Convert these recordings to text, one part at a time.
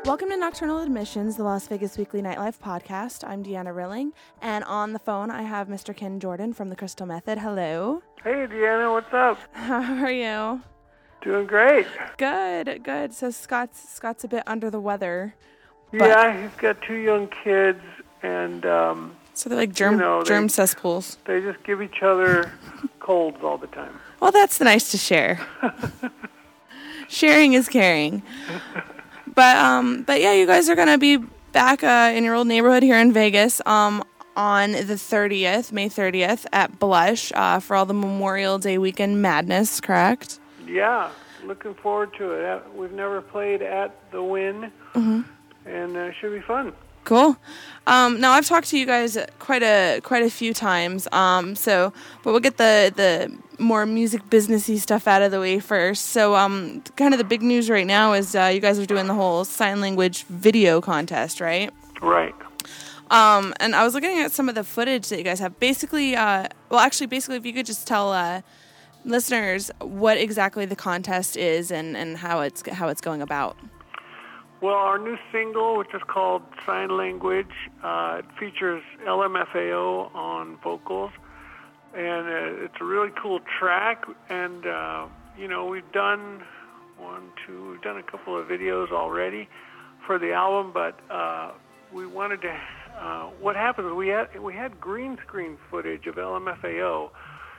Welcome to Nocturnal Admissions, the Las Vegas Weekly Nightlife podcast. I'm Deanna Rilling, and on the phone I have Mr. Ken Jordan from the Crystal Method. Hello. Hey, Deanna, what's up? How are you? Doing great. Good. So Scott's a bit under the weather. Yeah, he's got 2 young kids, and so they're like germ cesspools. They just give each other colds all the time. Well, that's nice to share. Sharing is caring. But yeah, you guys are gonna be back in your old neighborhood here in Vegas on the 30th, May 30th at Blush for all the Memorial Day weekend madness, correct? Yeah, looking forward to it. We've never played at the Wynn, and it should be fun. Cool. Now I've talked to you guys quite a few times. But we'll get the more music businessy stuff out of the way first. So kind of the big news right now is you guys are doing the whole sign language video contest, right? Right. And I was looking at some of the footage that you guys have. Basically, if you could just tell listeners what exactly the contest is and how it's going about. Well, our new single, which is called Sign Language, it features LMFAO on vocals, and it's a really cool track. And we've done a couple of videos already for the album, but we wanted to. What happened is we had green screen footage of LMFAO.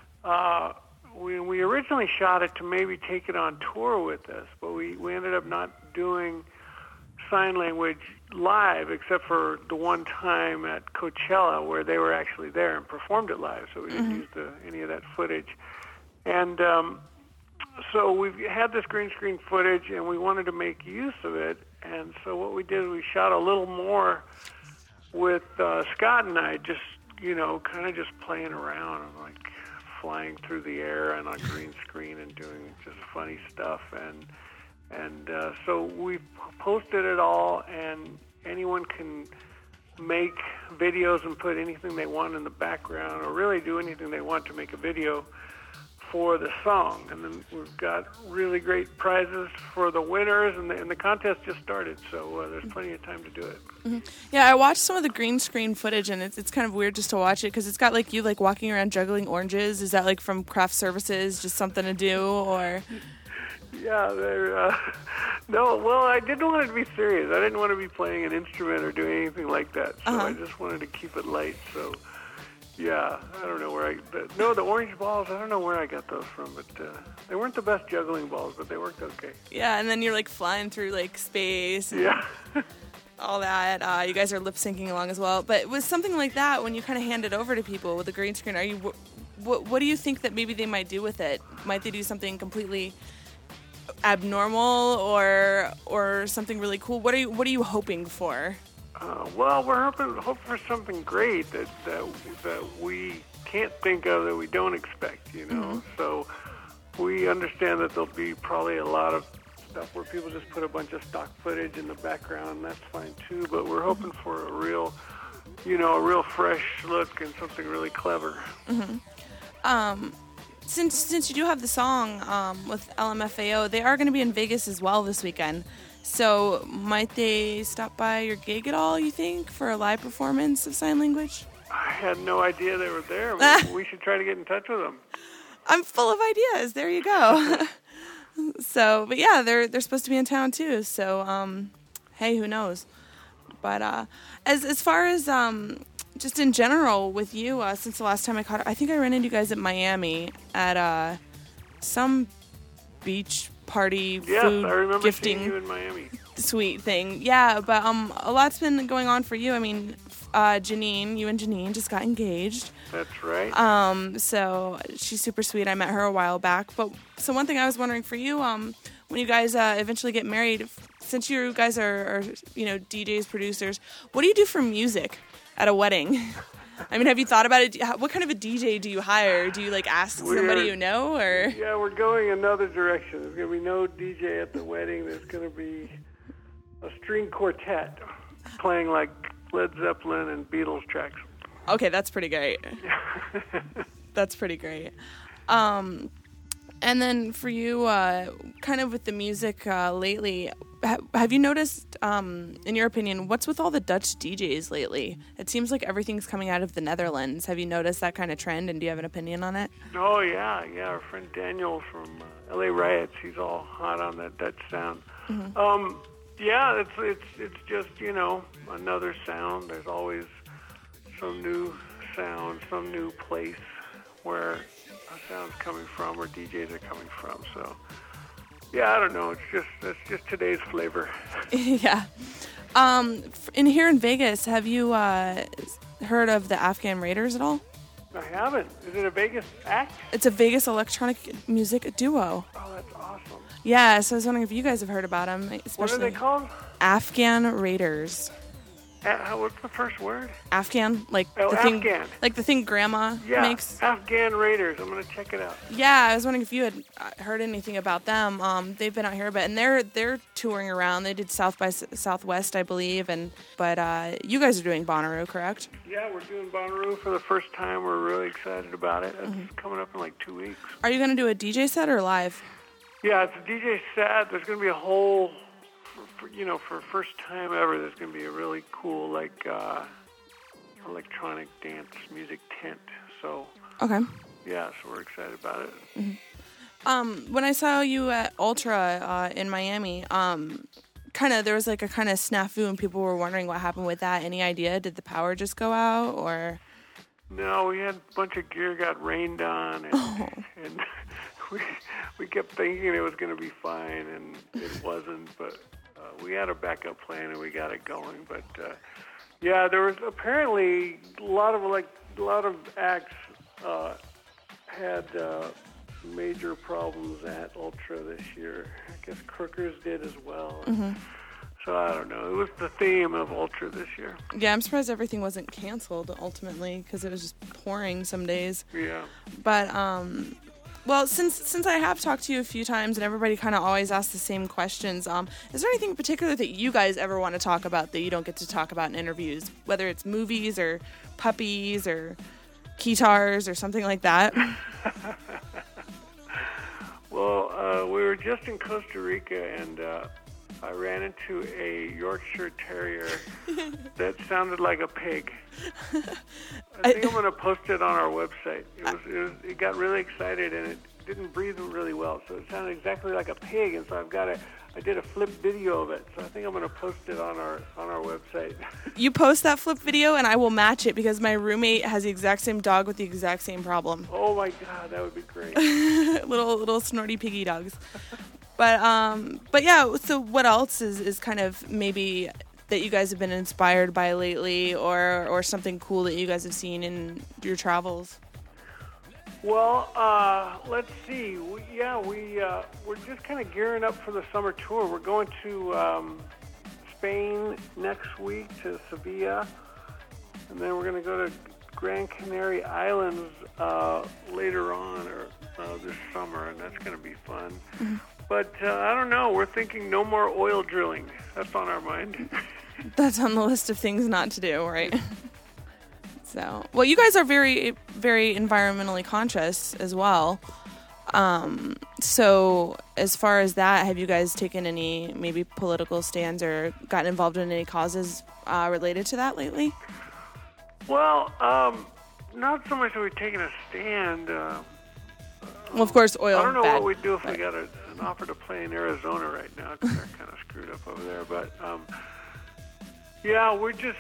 We originally shot it to maybe take it on tour with us, but we ended up not doing sign language live, except for the one time at Coachella where they were actually there and performed it live, so we didn't use any of that footage. And so we've had this green screen footage, and we wanted to make use of it. And so what we did, we shot a little more with Scott and I, just kind of just playing around and like flying through the air and on green screen and doing just funny stuff. And so we've posted it all, and anyone can make videos and put anything they want in the background, or really do anything they want to make a video for the song. And then we've got really great prizes for the winners, and the contest just started, so there's plenty of time to do it. Mm-hmm. Yeah, I watched some of the green screen footage, and it's kind of weird just to watch it, because it's got like you like walking around juggling oranges. Is that like from craft services, just something to do, or... Yeah, no, well, I didn't want it to be serious. I didn't want to be playing an instrument or doing anything like that, so I just wanted to keep it light. So, yeah, I don't know where the orange balls, I don't know where I got those from, but they weren't the best juggling balls, but they worked okay. Yeah, and then you're like flying through like space. And yeah. all that. You guys are lip syncing along as well. But with something like that, when you kind of hand it over to people with a green screen, what do you think that maybe they might do with it? Might they do something completely abnormal or something really cool? What are you hoping for? Well, we're hoping for something great that we can't think of, that we don't expect, So we understand that there'll be probably a lot of stuff where people just put a bunch of stock footage in the background, and that's fine too, but we're hoping for a real fresh look and something really clever. Since you do have the song with LMFAO, they are going to be in Vegas as well this weekend. So might they stop by your gig at all, you think, for a live performance of sign language? I had no idea they were there. We should try to get in touch with them. I'm full of ideas. There you go. So, but yeah, they're supposed to be in town too. So, hey, who knows? But as far as just in general with you, since the last time I think I ran into you guys at Miami at some beach party food I remember gifting seeing you in Miami. Sweet thing. Yeah, but a lot's been going on for you. I mean, you and Janine just got engaged. That's right. So she's super sweet. I met her a while back. But so one thing I was wondering for you, when you guys eventually get married, since you guys are DJs, producers, what do you do for music at a wedding? I mean, have you thought about it? What kind of a DJ do you hire? Do you ask somebody you know, or? Yeah, we're going another direction. There's going to be no DJ at the wedding. There's going to be a string quartet playing like Led Zeppelin and Beatles tracks. Okay, that's pretty great. That's pretty great. And then for you, kind of with the music lately, have you noticed, in your opinion, what's with all the Dutch DJs lately? It seems like everything's coming out of the Netherlands. Have you noticed that kind of trend, and do you have an opinion on it? Oh, yeah. Our friend Daniel from LA Riots, he's all hot on that Dutch sound. Mm-hmm. Yeah, it's just, another sound. There's always some new sound, some new place where a sound's coming from or DJs are coming from. So, yeah, I don't know. It's just today's flavor. Yeah. In here in Vegas, have you heard of the Afghan Raiders at all? I haven't. Is it a Vegas act? It's a Vegas electronic music duo. Oh, that's awesome. Yeah, so I was wondering if you guys have heard about them. What are they called? Afghan Raiders. What's the first word? Afghan, Afghan. Like the thing Grandma makes. Afghan Raiders. I'm gonna check it out. Yeah, I was wondering if you had heard anything about them. They've been out here a bit, and they're touring around. They did South by Southwest, I believe, but you guys are doing Bonnaroo, correct? Yeah, we're doing Bonnaroo for the first time. We're really excited about it. It's coming up in like 2 weeks. Are you gonna do a DJ set or live? Yeah, it's a DJ set. There's gonna be a whole. For first time ever, there's going to be a really cool, electronic dance music tent. So, okay. Yeah, so we're excited about it. Mm-hmm. When I saw you at Ultra in Miami, there was like a kind of snafu, and people were wondering what happened with that. Any idea? Did the power just go out, or? No, we had a bunch of gear got rained on, and we kept thinking it was going to be fine, and it wasn't, but. We had a backup plan and we got it going, but yeah, there was apparently a lot of acts had major problems at Ultra this year. I guess Crookers did as well. Mm-hmm. So I don't know. It was the theme of Ultra this year. Yeah, I'm surprised everything wasn't canceled ultimately because it was just pouring some days. Yeah. But well, since I have talked to you a few times and everybody kind of always asks the same questions, is there anything in particular that you guys ever want to talk about that you don't get to talk about in interviews, whether it's movies or puppies or guitars or something like that? Well, we were just in Costa Rica and I ran into a Yorkshire Terrier that sounded like a pig. I think I'm going to post it on our website. It got really excited and it didn't breathe really well, so it sounded exactly like a pig. And so I did a flip video of it. So I think I'm going to post it on our website. You post that flip video, and I will match it because my roommate has the exact same dog with the exact same problem. Oh my God, that would be great. little snorty piggy dogs. But yeah, so what else is kind of maybe that you guys have been inspired by lately or something cool that you guys have seen in your travels? Well, let's see. We're just kind of gearing up for the summer tour. We're going to Spain next week to Sevilla, and then we're going to go to Gran Canary Islands later on or this summer, and that's going to be fun. Mm-hmm. But I don't know. We're thinking no more oil drilling. That's on our mind. That's on the list of things not to do, right? So, well, you guys are very, very environmentally conscious as well. So, as far as that, have you guys taken any maybe political stands or gotten involved in any causes related to that lately? Well, not so much that we've taken a stand. Well, of course, oil. I don't know bad, what we'd do if we got an offer to play in Arizona right now because they're kind of screwed up over there. But yeah, we're just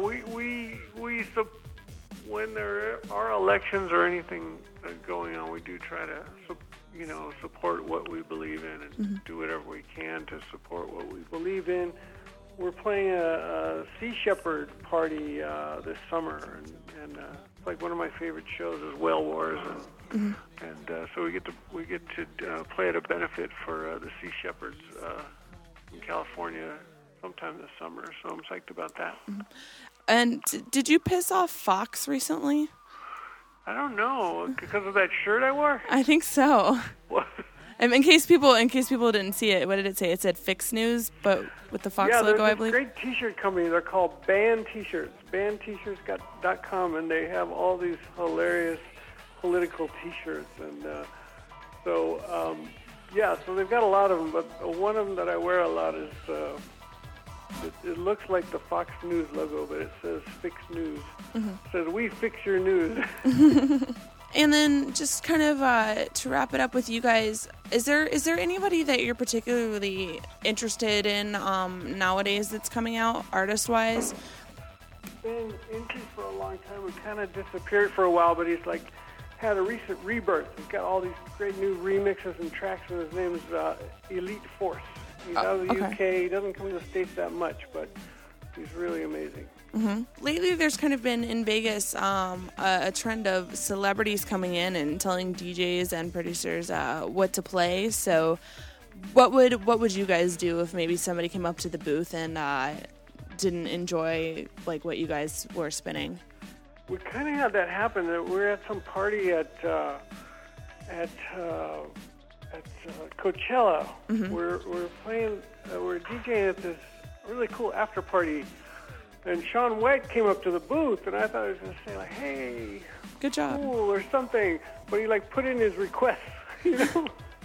when there are elections or anything going on, we do try to support what we believe in and do whatever we can to support what we believe in. We're playing a Sea Shepherd party this summer, and it's like one of my favorite shows is Whale Wars, and so we get to play at a benefit for the Sea Shepherds in California sometime this summer. So I'm psyched about that. Mm-hmm. And did you piss off Fox recently? I don't know, because of that shirt I wore. I think so. What? In case people didn't see it, what did it say? It said Fix News, but with the Fox logo, I believe. Yeah, there's a great T-shirt company. They're called Band T-shirts, bandtshirts.com, and they have all these hilarious political T-shirts. And so Yeah, so they've got a lot of them, but one of them that I wear a lot is, it looks like the Fox News logo, but it says Fix News. Mm-hmm. It says, we fix your news. And then just kind of to wrap it up with you guys, is there anybody that you're particularly interested in nowadays that's coming out artist-wise? Been into for a long time. We kind of disappeared for a while, but he's like had a recent rebirth. He's got all these great new remixes and tracks, and his name's Elite Force. He's out of the UK. He doesn't come to the States that much, but he's really amazing. Mm-hmm. Lately, there's kind of been in Vegas a trend of celebrities coming in and telling DJs and producers what to play. So, what would you guys do if maybe somebody came up to the booth and didn't enjoy like what you guys were spinning? We kind of had that happen. We were at some party at Coachella. Mm-hmm. We're playing. We're DJing at this really cool after party. And Shaun White came up to the booth, and I thought he was going to say, like, hey, good job, cool, or something. But he, like, put in his requests, you know?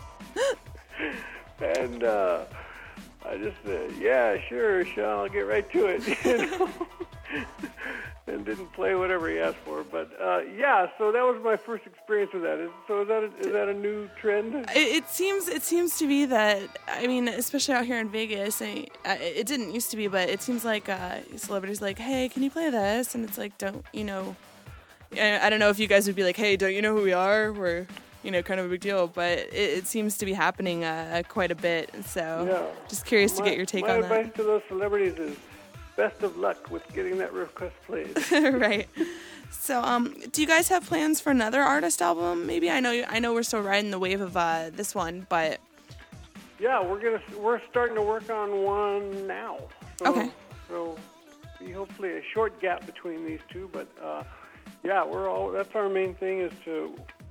And I just said, yeah, sure, Shaun, I'll get right to it, you know? And didn't play whatever he asked for. But, yeah, so that was my first experience with that. Is that a new trend? It seems to be that, I mean, especially out here in Vegas, it didn't used to be, but it seems like celebrities like, hey, can you play this? And it's like, I don't know if you guys would be like, hey, don't you know who we are? We're, kind of a big deal, but it seems to be happening quite a bit. So yeah. Just curious to get your take on that. My advice to those celebrities is, best of luck with getting that request played. Right. So, do you guys have plans for another artist album? Maybe I know we're still riding the wave of this one, but yeah, we're starting to work on one now. So, okay. So, be hopefully a short gap between these two, but yeah, that's our main thing is to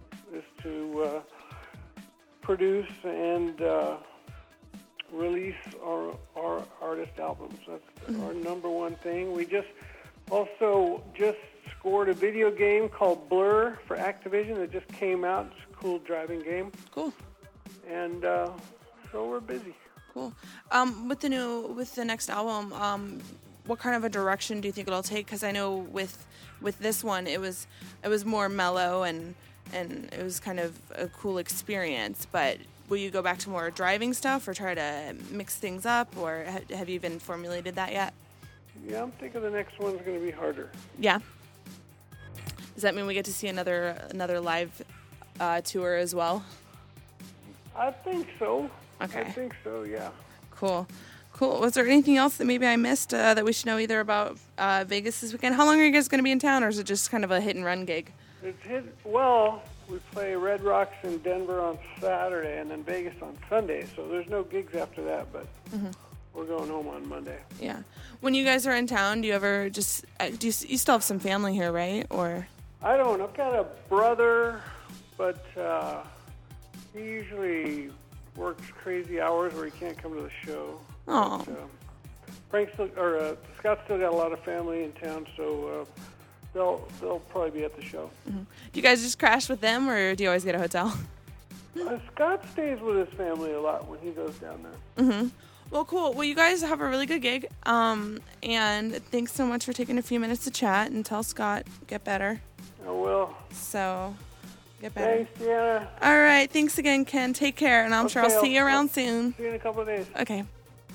produce and release our artist albums. That's our number one thing. We just scored a video game called Blur for Activision that just came out. It's a cool driving game. Cool. And so we're busy. Cool. With the next album, what kind of a direction do you think it'll take? Because I know with this one, it was more mellow and it was kind of a cool experience, but will you go back to more driving stuff or try to mix things up, or have you even formulated that yet? Yeah, I'm thinking the next one's going to be harder. Yeah. Does that mean we get to see another live tour as well? I think so. Okay. I think so, yeah. Cool. Was there anything else that maybe I missed that we should know either about Vegas this weekend? How long are you guys going to be in town, or is it just kind of a hit-and-run gig? We play Red Rocks in Denver on Saturday and then Vegas on Sunday, so there's no gigs after that, but we're going home on Monday. Yeah. When you guys are in town, do you ever just, you still have some family here, right? Or I don't. I've got a brother, but he usually works crazy hours where he can't come to the show. Oh. Scott's still got a lot of family in town, so they'll probably be at the show. Mm-hmm. Do you guys just crash with them, or do you always get a hotel? Scott stays with his family a lot when he goes down there. Mm-hmm. Well, cool. Well, you guys have a really good gig, and thanks so much for taking a few minutes to chat and tell Scott get better. I will. So, get better. Thanks, Deanna. All right. Thanks again, Ken. Take care, and I'm sure I'll see you around soon. See you in a couple of days. Okay.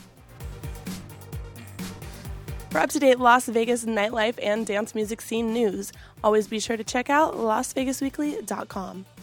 For up-to-date Las Vegas nightlife and dance music scene news, always be sure to check out LasVegasWeekly.com.